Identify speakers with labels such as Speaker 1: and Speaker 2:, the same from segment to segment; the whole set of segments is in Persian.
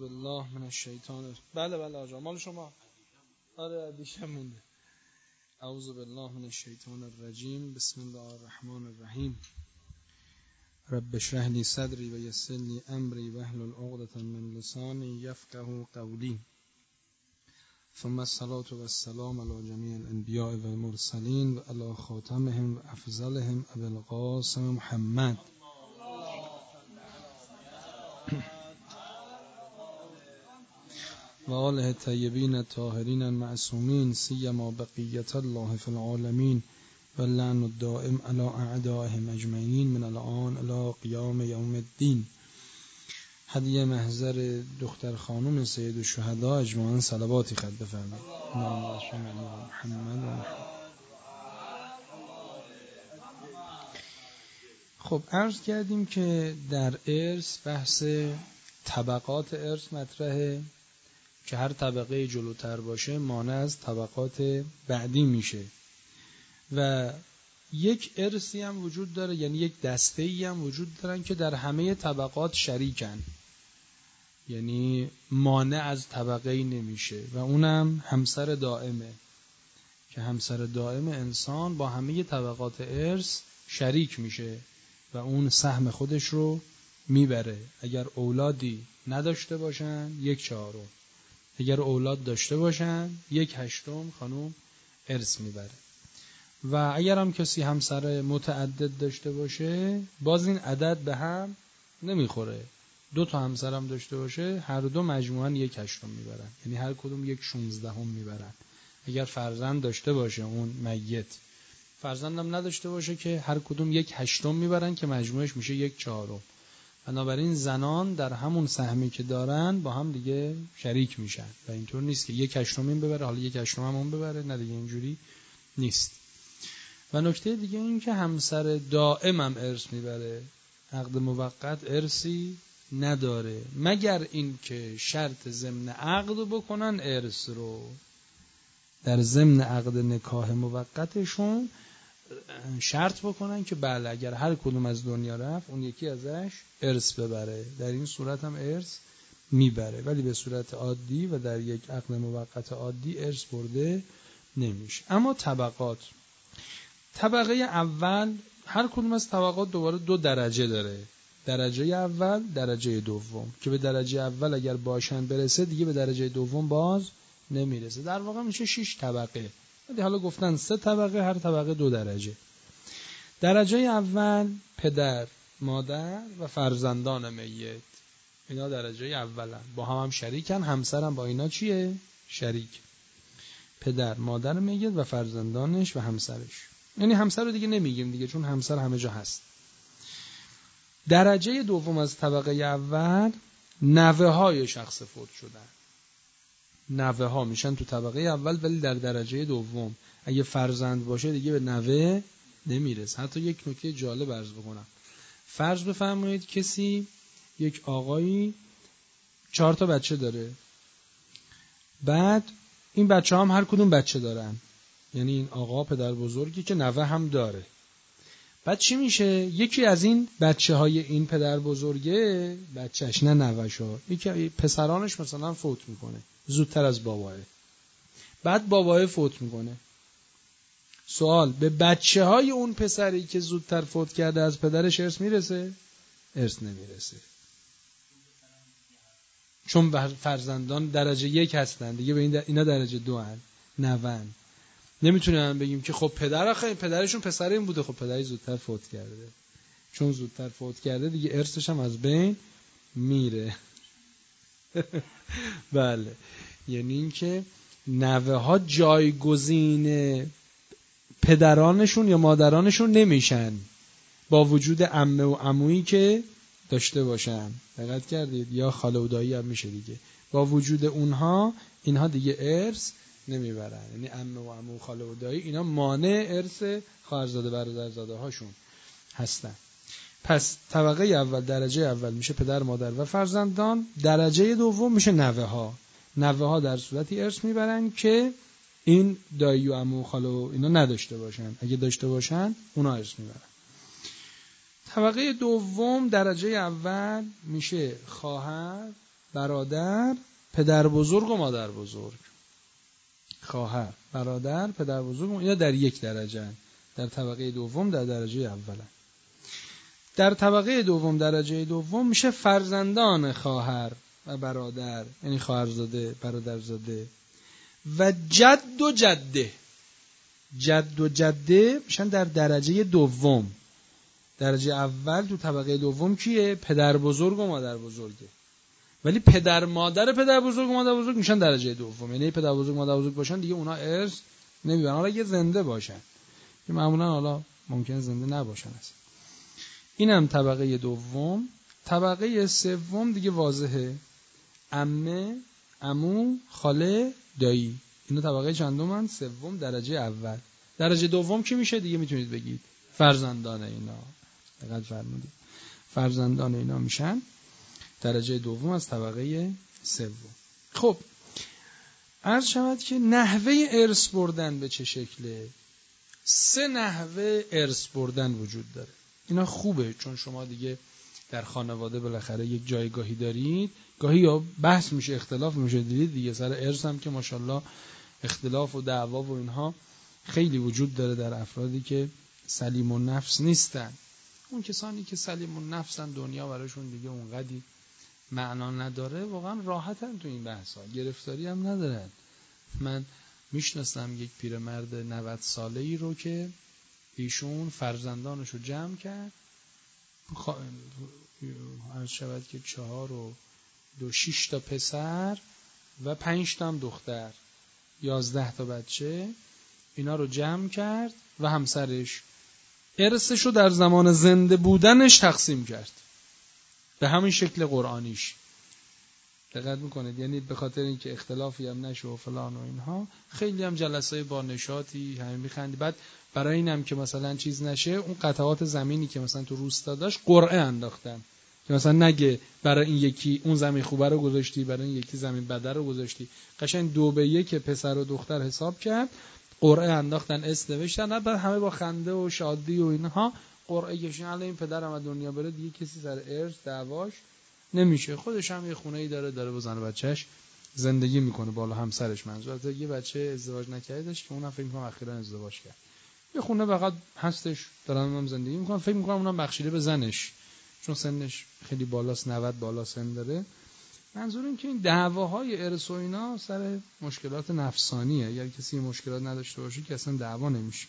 Speaker 1: بالله من الشیطان. بله آجا مال شما. آره دیشب مونده. اعوذ بالله من الشیطان الرجیم. بسم الله الرحمن الرحیم. رب اشرح لي صدري ويسر لي امري واحلل عقدة من لساني يفقهوا قولي. ثم الصلاة والسلام على جميع الانبياء والمرسلين وعلى خاتمهم وافضلهم ابي القاسم محمد و آله الطیبین الطاهرین المعصومین سیما بقیة الله فی العالمین و اللعن الدائم علی اعدائهم اجمعین من الآن الی قیام یوم الدین. هدیه محضر دختر خانم سید الشهدا اجمعاً صلواتی خط بفرمایید. نام محمد. خب عرض کردیم که در ارث بحث طبقات ارث مطرحه که هر طبقه جلوتر باشه مانع از طبقات بعدی میشه و یک ارثی هم وجود داره، یعنی یک دسته‌ای هم وجود دارن که در همه طبقات شریکن، یعنی مانع از طبقه‌ای نمیشه و اونم همسر دائمه که همسر دائم انسان با همه طبقات ارث شریک میشه و اون سهم خودش رو میبره. اگر اولادی نداشته باشن 1/4، اگر اولاد داشته باشن 1/8 خانوم ارث میبره و اگر هم کسی همسر متعدد داشته باشه باز این عدد به هم نمیخوره. 2 تا همسر هم داشته باشه هر دو مجموعاً 1/8 میبرن، یعنی هر کدوم 1/16 میبرن. اگر فرزند داشته باشه اون میت، فرزند هم نداشته باشه که هر کدوم 1/8 میبرن که مجموعش میشه 1/4. بنابراین زنان در همون سهمی که دارن با هم دیگه شریک میشن و اینطور نیست که 1/8 ببره حالا 1/8 هم اون ببره، نه دیگه اینجوری نیست. و نکته دیگه این که همسر دائم هم ارث میبره، عقد موقت ارثی نداره مگر این که شرط ضمن عقد بکنن ارث رو. در ضمن عقد نکاح موقتشون شرط بکنن که بله اگر هر کدوم از دنیا رفت اون یکی ازش ارث ببره، در این صورت هم ارث میبره، ولی به صورت عادی و در یک عقد موقت عادی ارث برده نمیشه. اما طبقه اول، هر کدوم از طبقات دوباره 2 درجه داره، درجه اول درجه دوم، که به درجه اول اگر باشن برسه دیگه به درجه دوم باز نمیرسه. در واقع میشه 6 طبقه، ولی حالا گفتن 3 طبقه، هر طبقه 2 درجه. درجه اول پدر، مادر و فرزندان میت، اینا درجه اولن، با هم شریکن، همسرم با اینا چیه؟ شریک. پدر، مادر میت و فرزندانش و همسرش، یعنی همسر رو دیگه نمیگیم دیگه چون همسر همه جا هست. درجه دوم از طبقه اول نوه های شخص فوت شدن، نوه ها میشن تو طبقه اول، ولی در درجه دوم اگه فرزند باشه دیگه به نوه نمیرسه. حتی یک نکته جالب عرض بکنم، فرض بفرمایید کسی، یک آقایی 4 تا بچه داره، بعد این بچه هم هر کدوم بچه دارن، یعنی این آقا پدر بزرگی که نوه هم داره. بعد چی میشه؟ یکی از این بچه های این پدر بزرگه، بچهش نه نوه‌شو، یکی پسرانش مثلا فوت میکنه زودتر از باباه، بعد باباه فوت میکنه. سوال، به بچه های اون پسری که زودتر فوت کرده از پدرش ارث میرسه؟ ارث نمیرسه، چون فرزندان درجه 1 هستن دیگه، به اینا درجه 2 هستن، نوه‌ن. نمیتونیم بگیم که خب پدرشون پسر این بوده، خب پدری زودتر فوت کرده، چون زودتر فوت کرده دیگه ارثش هم از بین میره. بله، یعنی این که نوه ها جایگزین پدرانشون یا مادرانشون نمیشن با وجود عمه و عمویی که داشته باشن. دقت کردید؟ یا خاله و دایی هم میشه دیگه، با وجود اونها اینها دیگه ارث نمیبرن، یعنی عمه و عمو و خاله و دایی اینا مانع ارث خواهرزاده برادرزاده هاشون هستن. پس طبقه اول، درجه اول میشه پدر، مادر و فرزندان. درجه دوم میشه نوه ها. نوه ها در صورتی ارث میبرن که این دایی و عمو و خاله و اینا نداشته باشن، اگه داشته باشن اونا ارث میبرن. طبقه دوم، درجه اول میشه خواهر برادر، پدر بزرگ و مادر بزرگ. خواهر، برادر، پدر بزرگ یا در یک درجه، در طبقه دوم، در درجه اول. در طبقه دوم درجه دوم میشه فرزندان خواهر و برادر، یعنی خواهرزاده، برادرزاده و جد و جده. جد و جده میشن در درجه دوم. درجه اول تو طبقه دوم کیه؟ پدر بزرگ و مادر بزرگه. ولی پدر مادر پدر بزرگ و مادر بزرگ میشن درجه دوم، یعنی پدر بزرگ و مادر بزرگ باشن دیگه اونا ارث نمیبرن، حالا اگه زنده باشن، که معمولا حالا ممکنه زنده نباشن اصلا. اینم طبقه دوم. طبقه سوم دیگه واضحه، عمه، عمو، خاله، دایی. اینا طبقه چندمن؟ سوم، درجه اول. درجه دوم کی میشه دیگه؟ میتونید بگید فرزندان اینا. دقت فرمودید، فرزندان اینا میشن درجه دوم از طبقه سوم. خب عرض شود که نحوه ارث بردن به چه شکله؟ 3 نحوه ارث بردن وجود داره. اینا خوبه چون شما دیگه در خانواده بالاخره یک جایگاهی دارید، گاهی یا بحث میشه، اختلاف میشه، دیدید دیگه سر ارث هم که ماشاءالله اختلاف و دعوا و اینها خیلی وجود داره در افرادی که سلیم النفس نیستن. اون کسانی که سلیم النفسن دنیا براشون دیگه اونقدی معنا نداره، واقعا راحتن تو این بحثا، گرفتاری هم ندارن. من میشناسم یک پیرمرد 90 ساله‌ای رو که ایشون فرزندانش رو جمع کرد، عرض شود که 4 و 2 6 تا پسر و 5 تا هم دختر، 11 تا بچه، اینا رو جمع کرد و همسرش ارثش رو در زمان زنده بودنش تقسیم کرد به همین شکل قرآنیش. دقت میکنید، یعنی به خاطر اینکه اختلافی هم نشه و فلان و اینها، خیلی هم جلسه با نشاطی همه میخندی. بعد برای اینم که مثلا چیز نشه، اون قطعات زمینی که مثلا تو روستا داشت قرعه انداختن که مثلا نگه برای این یکی اون زمین خوبه رو گذاشتی، برای این یکی زمین بده رو گذاشتی. قشنگ 2-1 پسر و دختر حساب کرد، قرعه انداختن، اسم نوشتن، بعد همه با خنده و شادی و اینها قرعه کشیدن. الان این پدرم از دنیا بره دیگه کسی سر ارث دعواش نمیشه، خودش هم یه خونه‌ای داره با زن و بچه‌اش زندگی میکنه، بالا همسرش. منظور یه بچه ازدواج نکردش که اونم فکر می‌کنم اخیراً ازدواج کرد، یه خونه فقط هستش، دارن اونم زندگی میکنن. فکر می‌کنم اونم بخشیده به زنش چون سنش خیلی بالاست، 90 بالا سن داره. منظور این که این دعواهای ارث و اینا سر مشکلات نفسانیه. اگر کسی مشکلات نداشته باشه که اصلا دعوا نمیشه.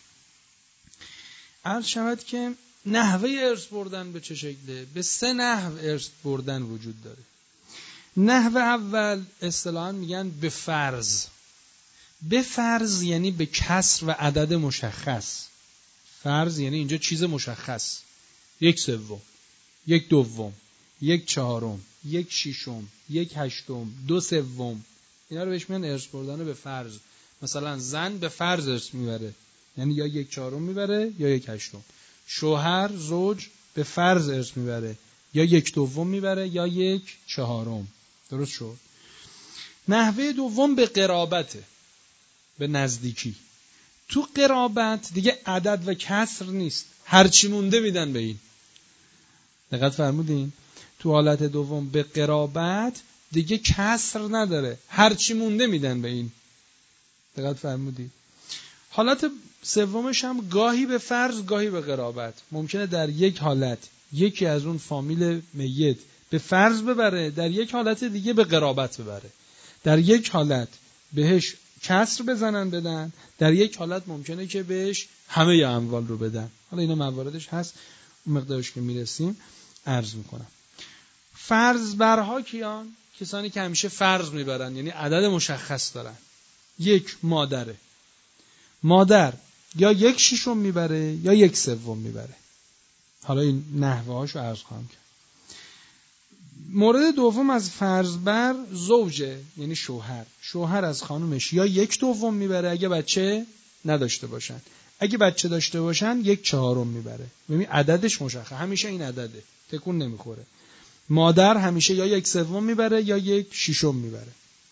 Speaker 1: عرض شود که نحوه ارث بردن به چه شکله؟ به 3 نحو ارث بردن وجود داره. نحو اول اصطلاحاً میگن به فرض. به فرض یعنی به کسر و عدد مشخص. فرض یعنی اینجا چیز مشخص، 1/3، 1/2، 1/4، 1/6، 1/8، 2/3. اینا رو بهش میگن ارث بردن به فرض. مثلا زن به فرض ارث میبره، یعنی یا 1/4 میبره یا 1/8. شوهر، زوج به فرض ارث میبره، یا 1/2 میبره یا 1/4. درست شد؟ نحوه دوم به قرابته، به نزدیکی. تو قرابت دیگه عدد و کسر نیست، هرچی مونده میدن به این. دقت فرمودین؟ تو حالت دوم به قرابت دیگه کسر نداره، هرچی مونده میدن به این. دقت فرمودین؟ حالت سومش هم گاهی به فرض گاهی به قرابت. ممکنه در یک حالت یکی از اون فامیل میت به فرض ببره، در یک حالت دیگه به قرابت ببره. در یک حالت بهش کسر بزنن بدن، در یک حالت ممکنه که بهش همه اموال رو بدن. حالا اینا مواردش هست، اون مقدارش که میرسیم عرض میکنم. فرض برها کیان؟ کسانی که همیشه فرض میبرن، یعنی عدد مشخص دارن. 1 مادره، مادر یا 1/6 میبره یا 1/3 میبره. حالا این نحوه هاشو عرض خواهم کرد. مورد دوم از فرض بر زوجه، یعنی شوهر. شوهر از خانومش یا 1/2 میبره اگه بچه نداشته باشن، اگه بچه داشته باشن 1/4 میبره. ببین عددش مشخصه، همیشه این عدده، تکون نمیخوره. مادر همیشه یا 1/3 میبره یا 1/6 میبره.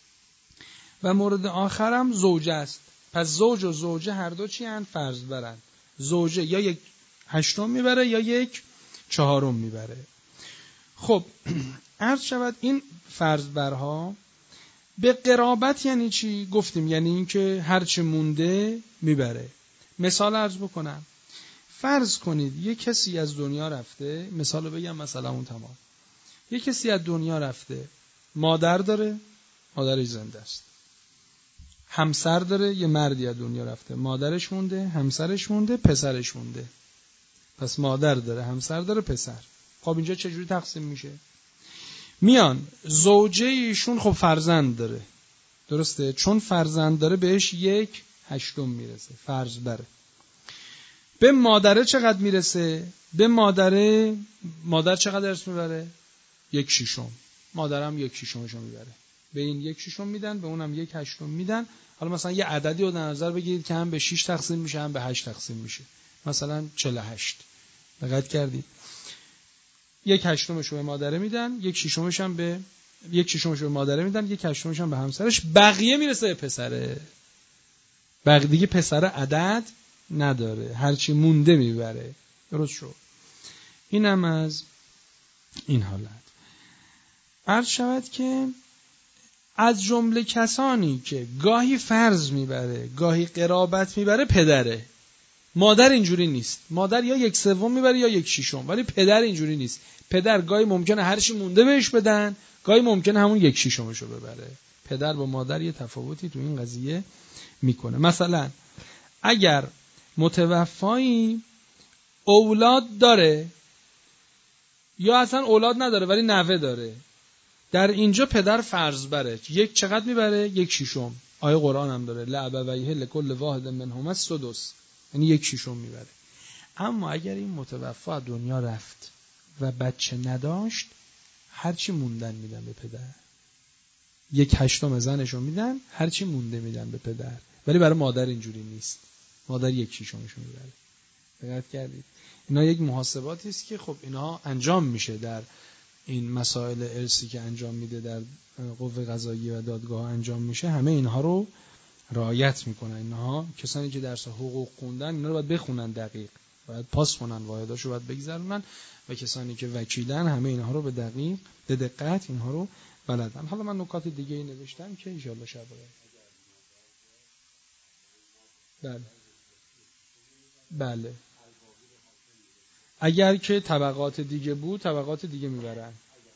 Speaker 1: و مورد آخرم زوجه است. پس زوج و زوجه هر دو چی هن؟ فرض برن. زوجه یا 1/8 میبره یا 1/4 میبره. خب عرض شود این فرض برها به قرابت یعنی چی؟ گفتیم یعنی این که هرچی مونده میبره. مثال عرض بکنم، فرض کنید یک کسی از دنیا رفته، مثال بگم مثلا اون تمام، یک کسی از دنیا رفته، مادر داره، مادرش زنده است، همسر داره، یه مردی از دنیا رفته، مادرش مونده، همسرش مونده، پسرش مونده. پس مادر داره، همسر داره، پسر. خب اینجا چجوری تقسیم میشه؟ میان زوجه ایشون خب فرزند داره، درسته؟ چون فرزند داره بهش 1/8 میرسه، فرض بره. به مادره چقدر میرسه؟ به مادر چقدر ارث میبره؟ 1/6. مادرم 1/6 میبره. به این 1/6 میدن، به اونم 1/8 میدن. حالا مثلا یه عددی رو در نظر بگیرید که هم به 6 تقسیم میشه هم به 8 تقسیم میشه. مثلا 48. دقت کردید؟ 1/8 رو به مادره میدن، 1/6 هم به 1/6 به مادره میدن، 1/8 هم به همسرش، بقیه میرسه به پسره. بقیه دیگه پسر عدد نداره، هرچی مونده میبره. درست شد؟ اینم از این حالت. عرض شود که از جمله کسانی که گاهی فرض میبره گاهی قرابت میبره پدره. مادر اینجوری نیست. مادر یا 1/3 میبره یا 1/6، ولی پدر اینجوری نیست. پدر گاهی ممکنه هرچی مونده بهش بدن، گاهی ممکنه همون 1/6 رو ببره. پدر با مادر یه تفاوتی تو این قضیه میکنه. مثلا اگر متوفایی اولاد داره یا اصلا اولاد نداره ولی نوه داره، در اینجا پدر فرض بره. چقدر میبره؟ 1/6. آیه قرآن هم داره لأبویه لکل واحد منهما السدس، یعنی 1/6 میبره. اما اگر این متوفا دنیا رفت و بچه نداشت، هرچی موندن میدن به پدر. 1/8 زنشو میدن، هرچی مونده میدن به پدر. ولی برای مادر اینجوری نیست. مادر 1/6 میبره. دقت کردید؟ اینا یک محاسباتی است که خب اینا انجام میشه در این مسائل ارثی که انجام میده در قوه قضاییه و دادگاه انجام میشه. همه اینها رو رعایت میکنن. اینها کسانی که درس حقوق خوندن اینا رو باید بخونن، دقیق باید پاس کنن، واحداشو باید بگذرونن، و کسانی که وکیلن همه اینها رو به دقت اینها رو بلدن. حالا من نکات دیگه ای نوشتم که ان شاء الله شب بله اگر که طبقات دیگه بود طبقات دیگه میبرن،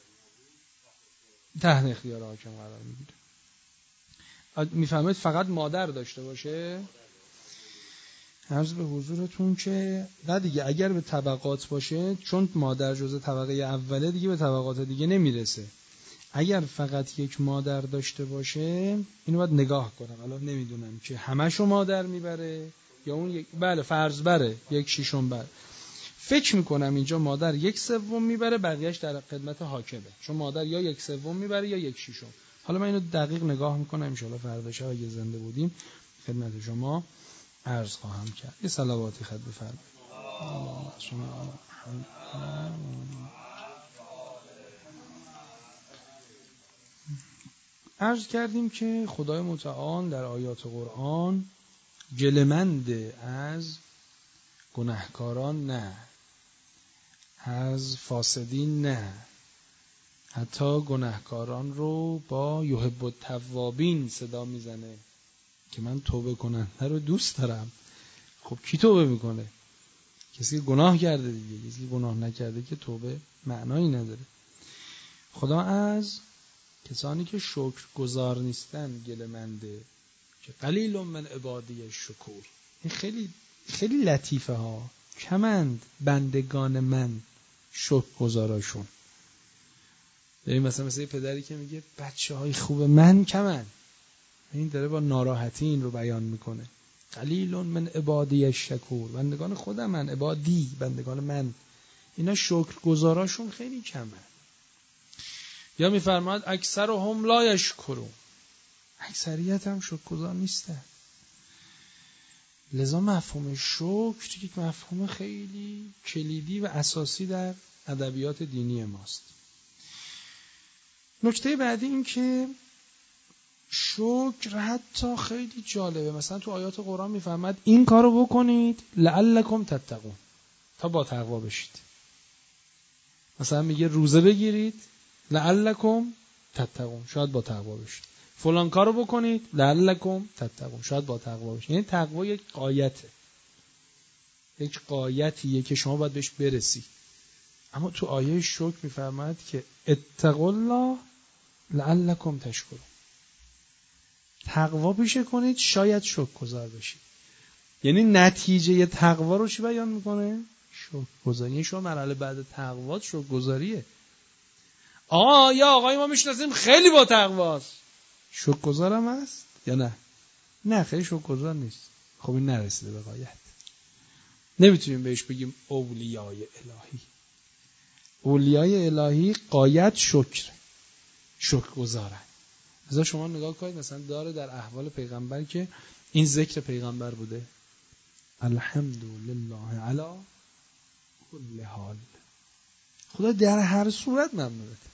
Speaker 1: تحت اختیار حاکم قرار میگیره. میفهمید فقط مادر داشته باشه. عرض به حضورتون که نه دیگه، اگر به طبقات باشه، چون مادر جزء طبقه اوله دیگه به طبقات دیگه نمیرسه. اگر فقط یک مادر داشته باشه اینو باید نگاه کنم، الان نمیدونم که همشو مادر میبره یا اون بله فرض بره 1/6 بره. فکر میکنم اینجا مادر 1/3 میبره، بقیهش در خدمت حاکمه، چون مادر یا 1/3 میبره یا 1/6. حالا من اینو دقیق نگاه میکنم، ان شاءالله فردا شب اگه زنده بودیم خدمت شما عرض خواهم کرد. یه صلواتی خط بفرمایید. عرض کردیم که خدای متعال در آیات قرآن گله‌مند از گناهکاران نه، از فاسدین نه، حتی گناهکاران رو با یحب التوابین صدا میزنه که من توبه کننده رو دوست دارم. خب کی توبه میکنه؟ کسی که گناه کرده دیگه. کسی که گناه نکرده که توبه معنایی نداره. خدا از کسانی که شکر گزار نیستن گله‌منده که قلیل من عبادی الشکور. این خیلی خیلی لطیفه ها. کمند بندگان من شکر گزاراشون. ببین مثلا یه پدری که میگه بچه‌های خوب من کمن، این داره با ناراحتی این رو بیان میکنه. قلیل من عبادی الشکور، بندگان خودم من، عبادی بندگان من، اینا شکر گزاراشون خیلی کمه. یا میفرماد اکثرهم لا یشکرون، اکثریت هم شکر گزار نیستن. لذا مفهوم شکر یک مفهوم خیلی کلیدی و اساسی در ادبیات دینی ماست. نکته بعدی این که شکر حتی خیلی جالبه. مثلا تو آیات قرآن میفرماد این کارو بکنید لعلکم تتقون، تا با تقوا بشید. مثلا میگه روزه بگیرید لعلکم تتقون، شاید با تقوا بشید. فلان کارو بکنید لعلکم تتقون، شاید با تقوا بشید. یعنی تقوا یک غایته، یک غایتیه که شما باید بهش برسی. اما تو آیه شکر میفرماید که اتقوا الله لعلکم تشکرون، تقوا پیشه کنید شاید شکرگزار بشید. یعنی نتیجه تقوا رو چی بیان میکنه؟ شکرگزاری. یعنی شما مرحله بعد تقوا شکرگزاریه. یا آقای ما میشناسیم خیلی با تقواست، شکرگزارم هست یا نه؟ نه خیلی شکرگزار نیست. خب این نرسیده به غایت. نمیتونیم بهش بگیم اولیای الهی. اولیای الهی غایت شکرگزارن. مثلا شما نگاه کنید، مثلا داره در احوال پیغمبر که این ذکر پیغمبر بوده، الحمدلله علی کل حال. خدا در هر صورت ممنونته،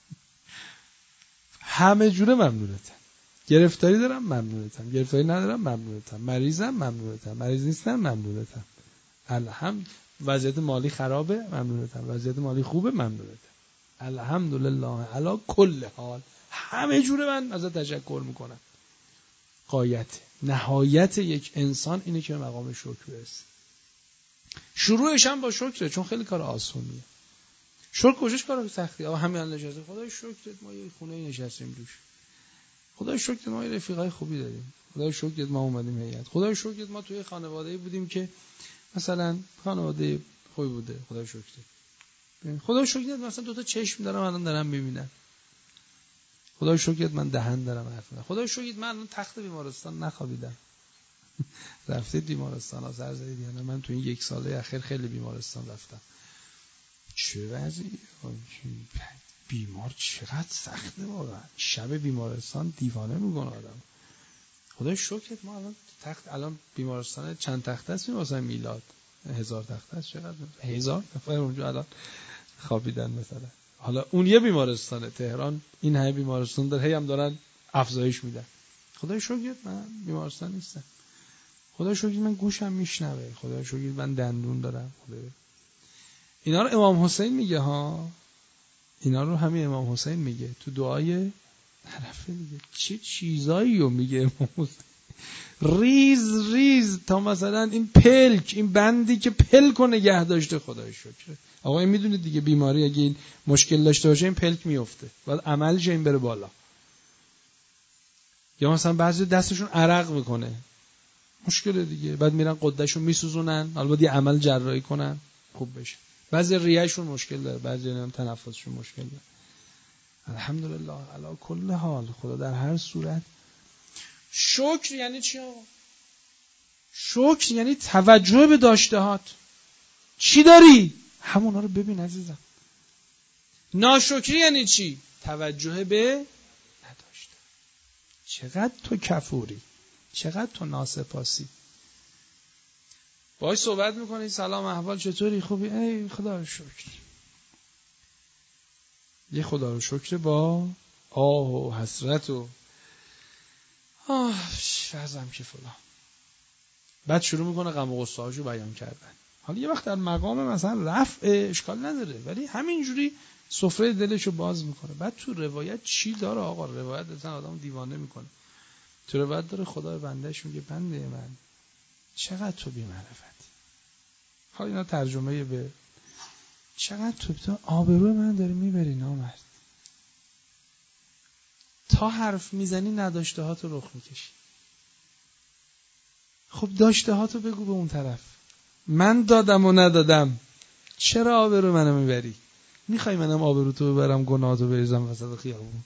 Speaker 1: همه جوره ممنونته. گرفتاری دارم ممنونتم، گرفتاری ندارم ممنونتم، مریضم ممنونتم، مریض نیستم ممنونتم، الحمد. وضعیت مالی خرابه ممنونتم، وضعیت مالی خوبه ممنونتم، الحمدلله علی کل حال. همه جوره من ازت تشکر میکنم. غایت نهایت یک انسان اینه که مقام شکر برسه. شروعش هم با شکره، چون خیلی کار آسونیه. شکر کجاش کار سختیه؟ همین الان نشسته خدای شکرت ما یه خونه نشستیم روش، خدای شکرت ما یه رفیقای خوبی داریم، خدای شکرت ما اومدیم هیئت، خدای شکرت ما توی خانواده‌ای بودیم که مثلا خانواده خوبی بوده، خدای شکرت. خدای شکرت مثلا 2 تا چشم دارم الان دارم میبینم، خدای شکرت من دهن دارم حرف میزنم، خدای شکرت من الان تخت بیمارستان نخوابیدم. رفتید بیمارستان ها سر زدید یا نه؟ من تو این 1 ساله اخیر خیلی بیمارستان رفتم. چه وضعی؟ بیمار چقدر سخته واقعا. شب بیمارستان دیوانه میکنه آدم. خدای شکرت ما الان تخت، الان بیمارستان چند تخته است واسه میلاد؟ 1000 تخته است. چقدر 1000 نفر اونجا الان خوابیدن مثلا. حالا اون یه بیمارستانه، تهران این همه بیمارستان داره، هی هم دارن افزایش میدن. خدای شکرت من بیمارستان نیستم، خدای شکرت من گوشم میشنوه، خدای شکرت من دندون دارم. خدای اینا رو امام حسین میگه ها، اینا رو همین امام حسین میگه تو دعای عرفه میگه. چه چیزایی رو میگه امام حسین، ریز ریز تا مثلا این پلک، این بندی که پلک و نگه داشته خدای شکر. آقا این میدونید دیگه بیماری اگه این مشکل داشته باشه این پلک میفته، بعد عملش این بره بالا. یا مثلا بعضی دستشون عرق میکنه، مشکل دیگه، بعد میرن قدشون میسوزونن، حالا باید یه عمل جراحی کنن خوب بشه. بعضی ریهشون مشکل داره، بعضی هم تنفسشون مشکل داره. الحمدلله علی کل حال. خدا در هر صورت. شکر یعنی چی آقا؟ شکر یعنی توجه به داشتهات. چی داری؟ همونا رو ببین عزیزم. ناشکری یعنی چی؟ توجه به نداشته. چقدر تو کفوری، چقدر تو ناسپاسی. باهاش صحبت میکنی، سلام احوال چطوری، خوبی؟ ای خدا رو شکر. یه خدا رو شکر با آه و حسرت و شازم که فلان. بعد شروع میکنه غم و غصه هاشو بیان کردن. حالا یه وقت در مقام مثلا رفع اشکال نداره، ولی همینجوری سفره دلشو باز میکنه. بعد تو روایت چی داره آقا؟ روایت مثلا آدم دیوانه میکنه. تو روایت داره خدا بندهش میگه بنده من چقدر تو بی‌معرفتی. حالا اینا ترجمه به چقدر تو آبروی من داری میبری نامرد. تا حرف میزنی نداشته ها تو رخ میکشی. خب داشته ها تو بگو به اون طرف. من دادم و ندادم، چرا آبرو منو میبری؟ میخوای منم آبرو تو ببرم گناهاتو بریزم وسط خیابون؟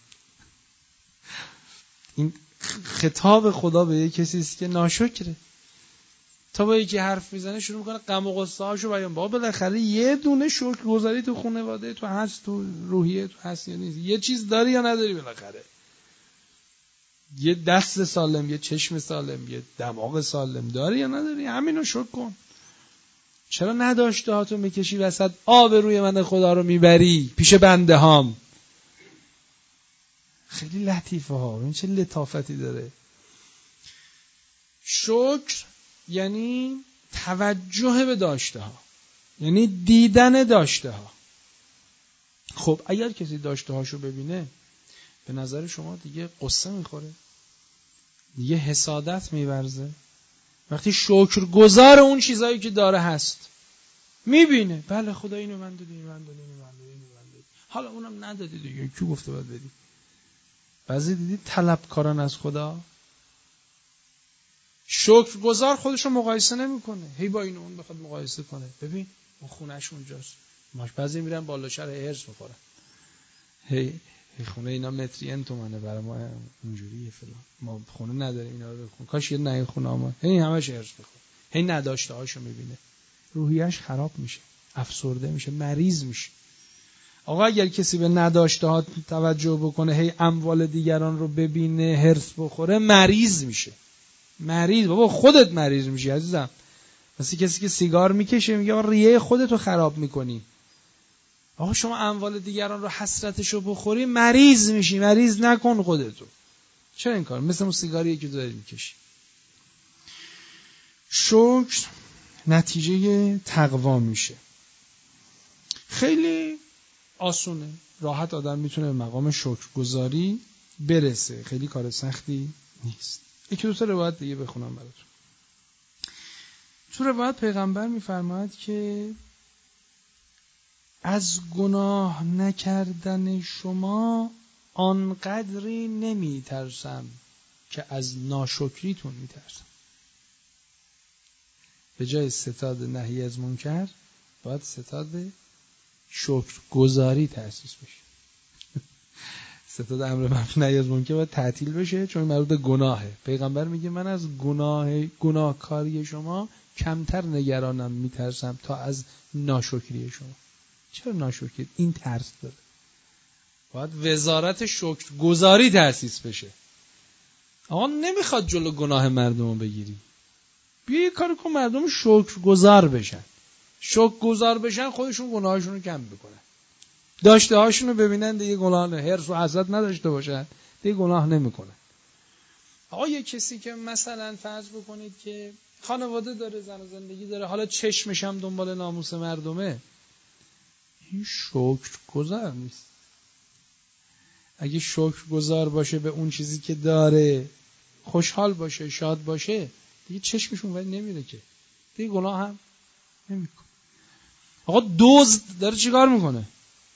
Speaker 1: این خطاب خدا به یک کسی است که ناشکره. تا با یکی حرف میزنه شروع میکنه غم و غصه هاشو بیان. بابا بالاخره یه دونه شکرگزاری تو خانواده تو هست، تو روحیه تو هست یا نیست؟ یه چیز داری یا نداری بالاخره؟ یه دست سالم، یه چشم سالم، یه دماغ سالم داری یا نداری؟ همینو شکر کن. چرا نداشته هاتو میکشی وسط آبروی من خدا رو میبری پیش بنده هام؟ خیلی لطیفه ها، این چه لطافتی داره. شکر یعنی توجه به داشته ها، یعنی دیدن داشته ها. خب اگر کسی داشته هاشو ببینه به نظر شما دیگه قصه میخوره، دیگه حسادت میورزه؟ وقتی شکرگزار اون چیزایی که داره هست، میبینه بله خدا اینو من دادی، اینو من دادی، اینو من دادی، اینو من دادی، حالا اونم ندادی دیگه، کی گفته باید بدی؟ بعضی دیدی طلبکاران از خدا. شکرگزار خودشو مقایسه نمیکنه، هی با این اون بخواد مقایسه کنه. ببین اون خونه‌ش اونجاست، بعضی میرن بالا شهر هرس میخورن، هی خونه اینا متری ان تومنه، برای ما اینجوریه فلان، ما خونه نداریم اینا رو بخون، کاش یه نه خونه ما، هی همش هرس میخوره، هی نداشته هاشو میبینه، روحیش خراب میشه، افسرده میشه، مریض میشه. آقا اگر کسی به نداشته ها توجه بکنه، هی اموال دیگران رو ببینه، هرس بخوره، مریض میشه. مریض بابا، خودت مریض میشی عزیزم. مثل کسی که سیگار میکشه میگه آقا ریه خودتو خراب میکنی. آقا شما اموال دیگران رو حسرتشو بخوری مریض میشی، مریض نکن خودتو. چرا این کار؟ مثل اون سیگاریه که داری میکشی. شکر نتیجه تقوا میشه. خیلی آسونه، راحت آدم میتونه به مقام شکرگزاری برسه، خیلی کار سختی نیست. یکی دو تا روایت دیگه بخونم براتون. تو روایت پیغمبر میفرماید که از گناه نکردن شما آنقدری نمیترسم که از ناشکریتون میترسم. به جای ستاد نهی از منکر باید ستاد شکرگزاری تأسیس بشه. ستاد امر معروف نهی از منکر باید تعطیل بشه چون مربوط به گناهه. پیغمبر میگه من از گناهکاری شما کمتر نگرانم، میترسم تا از ناشکری شما. چرا ناشکری؟ این ترس داره. باید وزارت شکرگزاری تأسیس بشه. آقا نمیخواد جلو گناه مردم رو بگیری، بیا یه کار کن مردم شکرگزار بشن. شکرگزار بشن خودشون گناهاشون رو کم میکنن، داشته هاشون رو ببینن دیگه گناه نه، حرص و حسد نداشته باشن دیگه گناه نمیکنن. آقا یه کسی که مثلا فرض بکنید که خانواده داره، زن و زندگی داره، حالا چشمش هم دنبال ناموس مردمه، این شکرگزار نیست. اگه شکرگزار باشه به اون چیزی که داره، خوشحال باشه، شاد باشه، دیگه چشمش اونور نمیره که، دیگه گناه هم نمیکنه. آقا دزد داره چیکار میکنه؟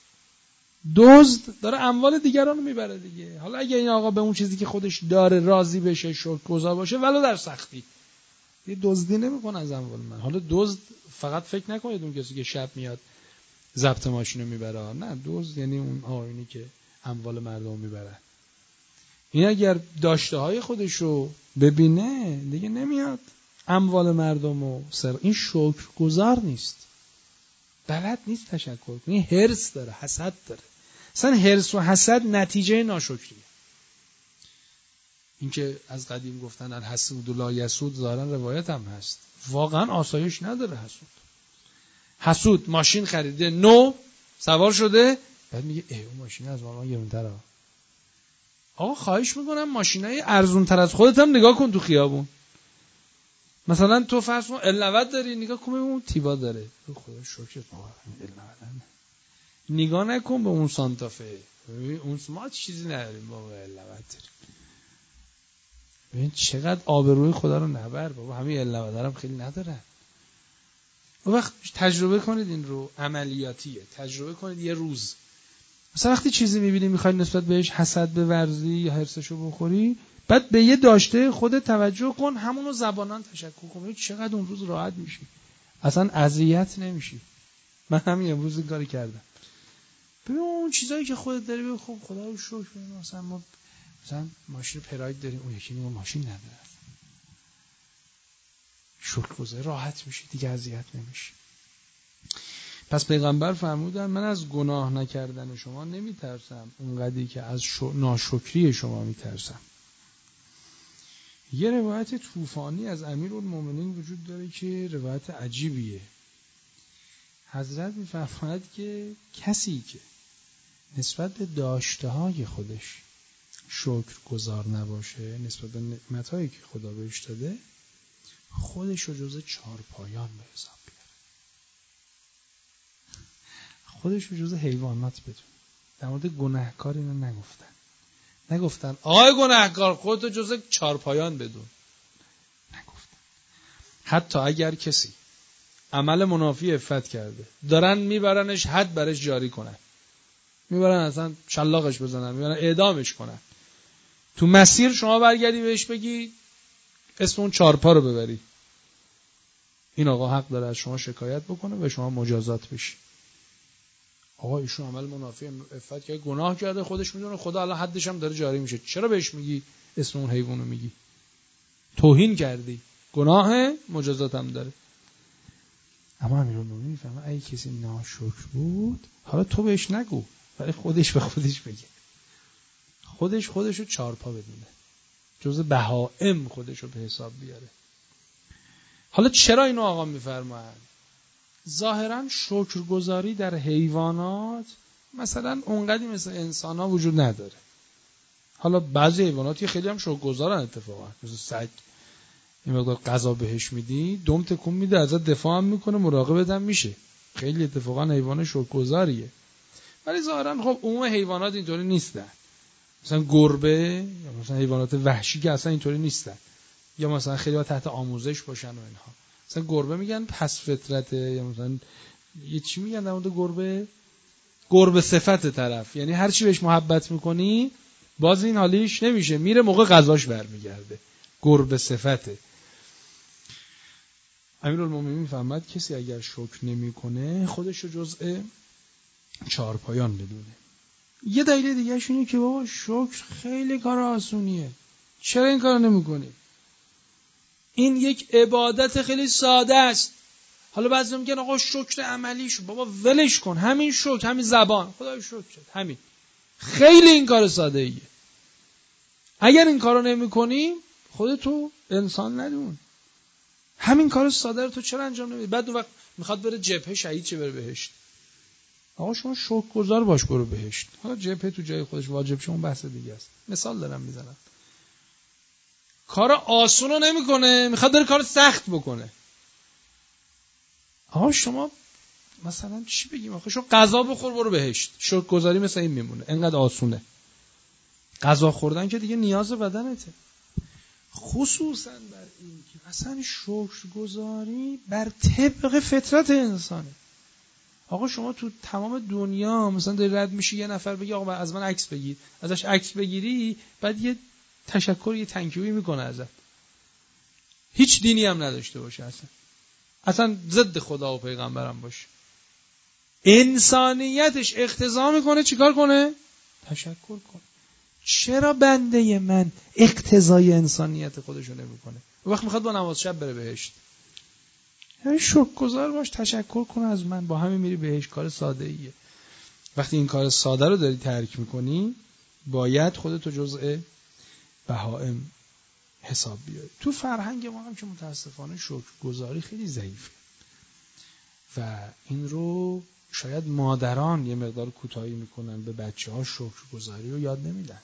Speaker 1: دزد داره اموال دیگران رو میبره دیگه. حالا اگه این آقا به اون چیزی که خودش داره راضی بشه، شکرگزار باشه، ولو در سختی، دیگه دزدی نمیکنه از اموال من. حالا دزد فقط فکر نکنید اون کسی که شب میاد ضبط ماشین رو میبره، نه، دزد یعنی اون آقایونی که اموال مردم میبرن. این اگر داشته های خودش رو ببینه دیگه نمیاد اموال مردم رو این شکرگزار نیست، بلد نیست تشکر کنه، این حرص داره، حسد داره. اصلا حرص و حسد نتیجه ناشکریه. این که از قدیم گفتن الحسود لا یسود، ظاهرا روایت هم هست، واقعا آسایش نداره حسود. حسود ماشین خریده نو، سوار شده، بعد میگه اون ماشین از ما گرون‌تره. آقا خواهش میکنم ماشینای ارزون تر از خودت هم نگاه کن تو خیابون. مثلا تو فرض کن ال90 داری، نگاه کن اون تیوا داره، خدا شکرت بابا ال90 نگاه نکن به اون سانتافه، اون ما چیزی نداریم بابا، ال90 داریم. ببین چقدر آبروی خدا رو نبر بابا، همین ال90 هم خیلی ندارن. اون وقت تجربه کنید این رو، عملیاتیه، تجربه کنید یه روز. مثلا وقتی چیزی میبینی میخوای نسبت بهش حسد بورزی یا حرصشو بخوری، بعد به یه داشته خودت توجه کن، همونو زبانان تشکر کن، چقدر اون روز راحت میشی، اصلا اذیت نمیشی. من همین امروز این کاری کردم. ببین اون چیزایی که خودت داری بگو خب خدا رو شکر، مثلا ما مثلا ماشین پراید داریم، اون یکی ما ماشین نداره، شکرگزار راحت میشی دیگه، اذیت نمیشی. پس پیغمبر فرمودن من از گناه نکردن شما نمیترسم اونقدری که از ناشکری شما میترسم. یه روایت طوفانی از امیرالمومنین وجود داره که روایت عجیبیه. حضرت میفرماید که کسی که نسبت به داشته‌های خودش شکرگزار نباشه، نسبت به نعمتایی که خدا بهش داده، خودش رو جزء چارپایان به حساب بیاره. خودش رو جز حیوانات بدون. در مورد گناهکار اینو نگفتن آقای گناهکار خودتو جز چارپایان بدون. نگفتن. حتی اگر کسی عمل منافی عفت کرده دارن میبرنش حد برش جاری کنن، میبرن اصلا شلاقش بزنن، میبرن اعدامش کنن، تو مسیر شما برگردی بهش بگی اسم اون چارپا رو ببری، این آقا حق داره از شما شکایت بکنه و شما مجازات بشی. آقا ایشون عمل منافی عفت کرده، گناه کرده، خودش میدونه، خدا الان حدش هم داره جاری میشه، چرا بهش میگی اسم اون حیوانو میگی؟ توهین کردی، گناه، مجازات هم داره. اما امیرالمومنین میفهمه اگه کسی ناشکر بود حالا تو بهش نگو، ولی خودش به خودش بگه، خودشو چارپا بدونه، جز بهائم خودشو به حساب بیاره. حالا چرا اینو آقا میفرمایند؟ ظاهرا شکرگزاری در حیوانات مثلا اونقدی مثل انسان ها وجود نداره. حالا بعضی حیواناتی خیلی هم شکرگزارن اتفاقا، مثل سگ این مقدار غذا بهش میدی دم تکون میده، ازت دفاع هم میکنه، مراقبت هم میشه، خیلی اتفاقا حیوان شکرگزاریه. ولی ظاهرا خب عموم حیوانات اینطوری نیستن، مثلا گربه یا مثلا حیوانات وحشی که اصلا اینطوری نیستن، یا مثلا خیلی ها تحت آموزش باشن و اینها. مثلا گربه میگن پس فطرته، یا مثلا یه چی میگن در مورد گربه صفت طرف، یعنی هر چی بهش محبت میکنی باز این حالیش نمیشه، میره موقع غذاش برمیگرده، گربه صفته. امیرالمومنین میفهمد کسی اگر شکر نمیکنه خودش رو جزء چارپایان بدونه. یه دلیل دیگه شونه که بابا شکر خیلی کار آسونیه، چرا این کار نمیکنی؟ این یک عبادت خیلی ساده است. حالا بعضی میگن آقا شکر عملی شو، بابا ولش کن، همین شکر، همین زبان خدای شکر شد، همین. خیلی این کار ساده ایه. اگر این کارو نمی‌کنی خودتو انسان ندون، همین کار ساده رو تو چرا انجام نمیدی؟ بعد اون وقت میخواد بره جبهه شهید چه بره بهشت. آقا شما شکرگزار باش برو بهشت. حالا جبهه تو جای خودش واجب شه اون بحث دیگه است. مثال دارم میزنم. کار آسون رو نمی‌کنه، میخواد بره کار سخت بکنه. آقا شما مثلا چی بگیم؟ آخه شو غذا بخور برو بهشت. شکرگزاری مثل این میمونه، اینقدر آسونه. غذا خوردن که دیگه نیاز بدنته. خصوصا بر این که اصلا شکرگزاری بر طبق فطرت انسانه. آقا شما تو تمام دنیا مثلا داری رد میشی یه نفر بگی آقا از من عکس بگیر، ازش عکس بگیری، بعد یه تشکر یه تنکیوی میکنه ازت. هیچ دینی هم نداشته باشه، اصلا ضد خدا و پیغمبرم باشه، انسانیتش اقتضا میکنه چیکار کنه؟ تشکر کنه. چرا بنده من اقتضای انسانیت خودشو نمیکنه؟ وقت میخواد با نماز شب بره بهشت، یعنی شکرگزار باش، تشکر کنه از من، با همین میری بهشت. کار ساده ایه. وقتی این کار ساده رو داری ترک میکنی باید خودتو جزء بهائم حساب بیاری. تو فرهنگ ما هم که متاسفانه شکرگزاری خیلی ضعیفه و این رو شاید مادران یه مقدار کوتاهی میکنن، به بچه‌ها شکرگزاری رو یاد نمیدن.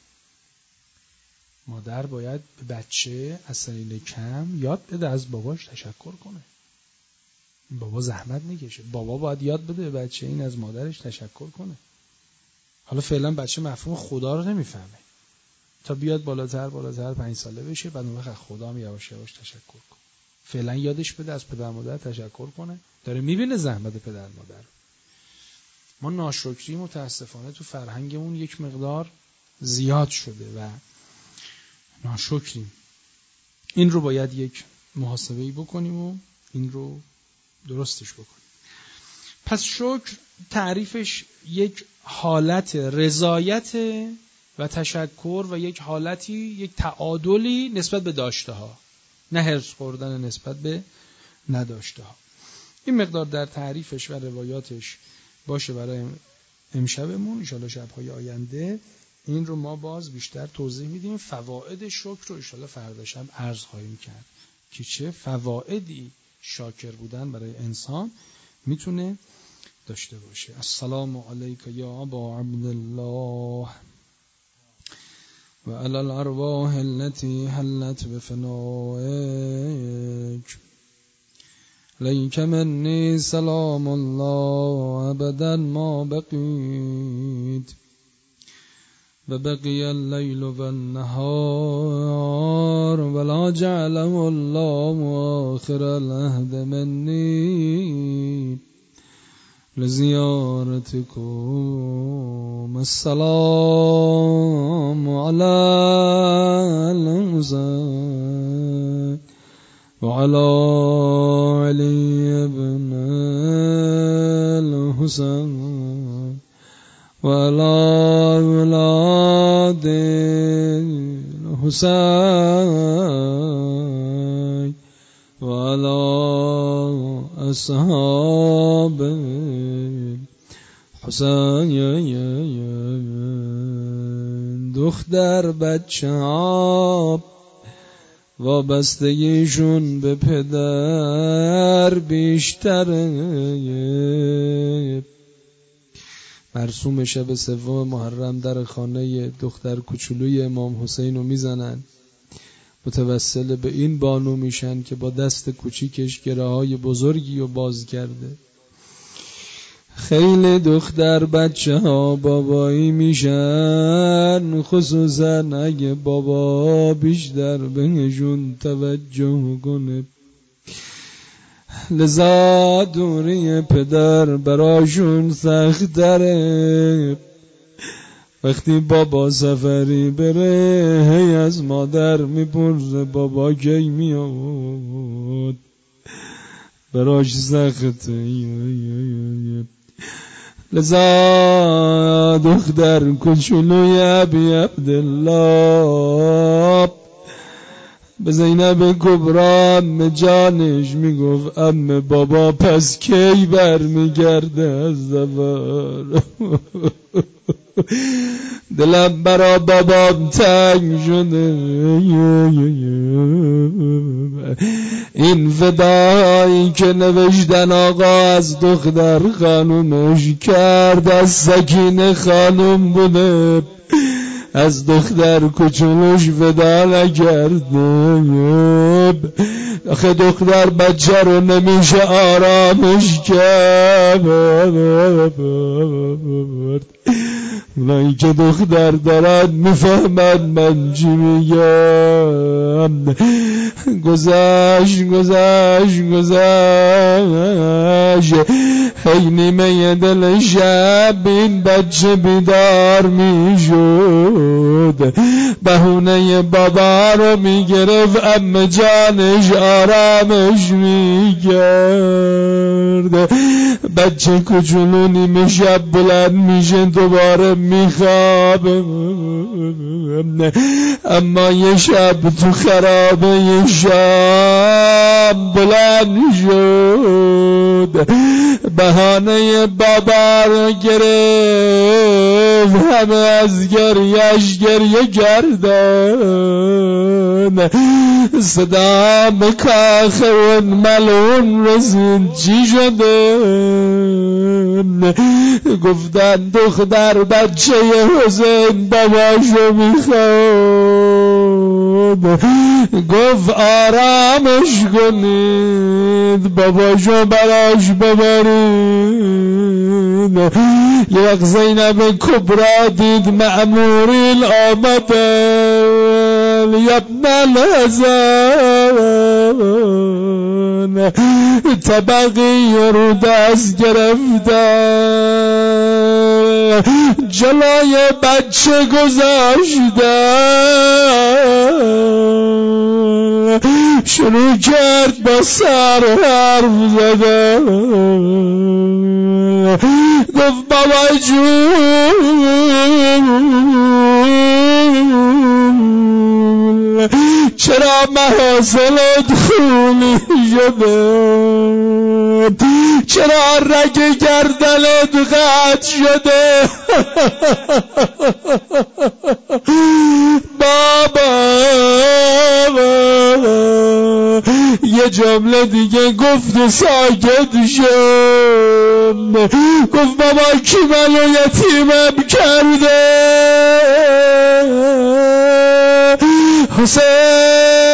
Speaker 1: مادر باید به بچه از سنین کم یاد بده از باباش تشکر کنه. بابا زحمت میکشه، بابا باید یاد بده به بچه این از مادرش تشکر کنه. حالا فعلا بچه مفهوم خدا رو نمیفهمه، تا بیاد بالاتر 5 ساله بشه، بعد اون وقت خدا هم یواش یواش تشکر کنه. فعلا یادش بده از پدر مادر تشکر کنه، داره میبینه زحمت پدر مادر. ما ناشکری متاسفانه تو فرهنگمون یک مقدار زیاد شده و ناشکریم. این رو باید یک محاسبه‌ای بکنیم و این رو درستش بکنیم. پس شکر تعریفش یک حالت رضایت و تشکر و یک حالتی، یک تعادلی نسبت به داشته ها، نه حرص خوردن نسبت به نداشته ها. این مقدار در تعریفش و روایاتش باشه برای امشبمون. ان شاءالله شب‌های آینده این رو ما باز بیشتر توضیح میدیم. فواید شکر رو ان شاءالله فردا شب عرض خواهیم کرد که چه فوایدی شاکر بودن برای انسان میتونه داشته باشه. السلام علیک یا ابا عبدالله و علی الارواح التي حلت بفنائک لیک منی سلام الله ابدا ما بقیت و بقی اللیل و النهار ولا جعله الله آخر العهد منی لزیارتكم السلام على الحسين وعلى علي بن الحسين وعلى أولاد الحسين وعلى أصحاب حسین. دختر بچه ها وابستگیشون به پدر بیشتره. مرسوم شب سوم محرم در خانه دختر کوچولوی امام حسین رو میزنن، متوسل به این بانو میشن که با دست کوچیکش گره های بزرگی رو باز کرده. خیلی دختر بچه ها بابایی میشن، خصوصا اگه بابا بیشتر بهشون توجه کنه. لذا دوری پدر براشون سخت داره. وقتی بابا سفری بره هی از مادر میپرسه بابا کی میاد، براش سخته. لذا دختر کوچولوی ابی عبدالله به زینب کبرا ام جانش میگفت ام بابا پس کی برمیگرده از سفر؟ دلم برا بابام تنگ شده. این فدایی که نوشتن آقا از دختر خانومش کرد از سکینه خانوم بوده، از دختر کوچولوش فدا نکرده. آخه دختر بچه رو نمیشه آرامش کرد. اونایی که دختر دارن میفهمن من چی میگم. گذشت هی نیمه دل شب این بچه بیدار میشد، بهونه بابا رو میگرفت ام جانش آرامش میکرد. بچه کوچولو نیمه شب بلند میشه دوباره میخوابه، اما یه شب تو خرابه یه شام بلند شد، بهانه بابا رو گرفت، همه از گریهش گریه کردن. صدا به کاخ اون ملعون رسید. چی شده؟ گفتن دختر بچه حسین باباشو میخواد. گفت آرامش کنید، باباشو براش ببرید. یه وقت زینب کبرا دید مأمورین آمدن، یبن الحسن طبقی رو دست گرفتن، جلای بچه گذاشتن، شروع کرد با سر حرف زدن. گفت بابا جون چرا محاصلت خونی شده؟ چرا رگ گردنت قطع شده؟ بابا یه جمله دیگه گفت و ساکت شد. گفت بابا کی منو یتیمم کرده؟ حسین